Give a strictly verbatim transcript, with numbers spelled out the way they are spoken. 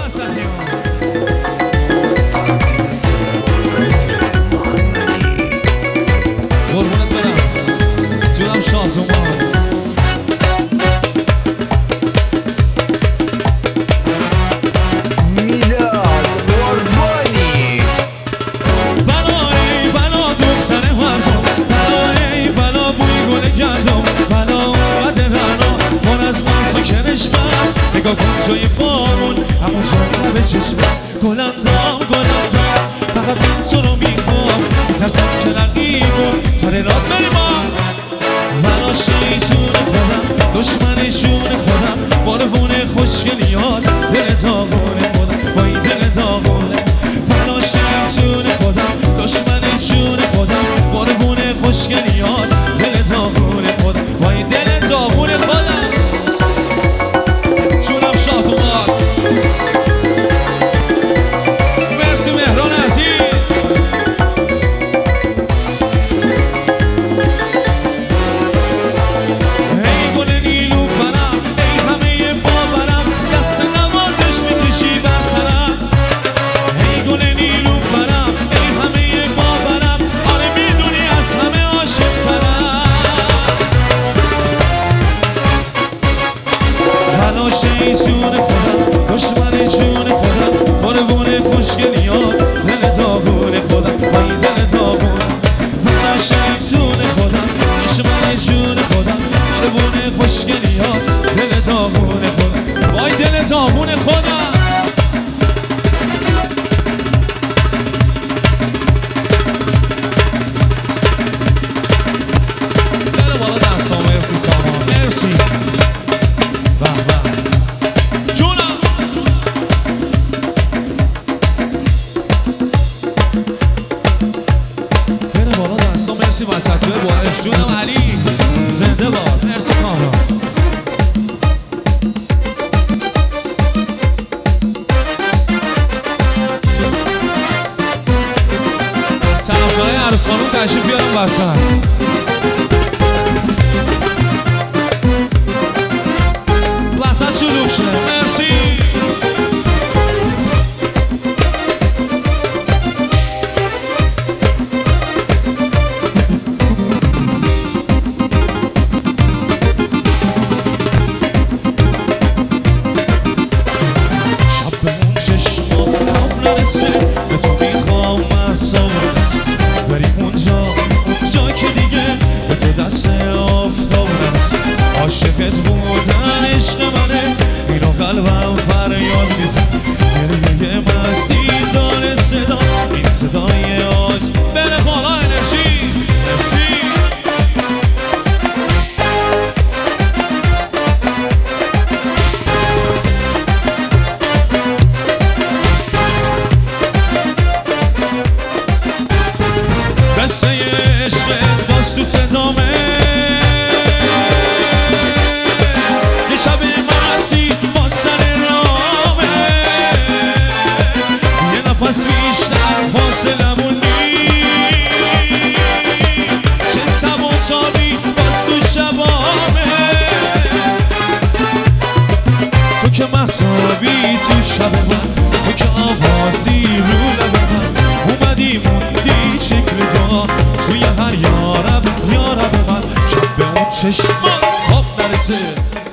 قربونت برم جونم شاهدومان میلاد قربانی بلایی بلا دوم سر مردم بلایی بلا بوی گل گندم بلا اومده رنا من از ناز و کنش بس نگاه کن جای بارون همون جا به چشمم گلندام گلندام فقط من تو رو میخوام میترسم که رقیبم سر راد بریمم بلا شیطون خودم دشمن جون خودم بارونه خوشگلیات دل داغون خودم با این دل داغونه بلا شیطون خودم دشمن جون خودم بارونه خوشگلیات دل داغون خودم با این دل داغون خودم جونم شاد اومد مرسی مهران عزیز شیطون خودم دشمن جون خودم بارونه خوشگلیات دل داغون خودم با این دل داغون من شیطون خودم دشمن جون خودم بارونه خوشگلیات دل داغون خودم با این دل داغون خودم بره بالا دستان مرسی سامان مرسی بله بله مرسی واسطه بارش جونم علی زنده باد مرسی کارا طرفدارای عروسخانوم تشریف بیارم وسط وسط شلوغ شه مرسی به تو میخوام مرسا برسیم بریم اونجا اونجا که دیگه به تو دست آفتاب نرسیم عاشقت بودن عشق منه اینو قلبم فریاد میزن گریه مستی داره صدا این صدای آج بره بالا انرژی مرسی قصه عشقت باز تو صدامه یه شب مستی باز سر رامه یه نفس بیشتر فاصلمون نیست چه سب و تابی باز تو شبامه تو که محتابی تو شب من تو که آوازی رو لب من اومدی موندی شکل دا توی هر یارب یارب من شب به اون چشمان خواب نرسه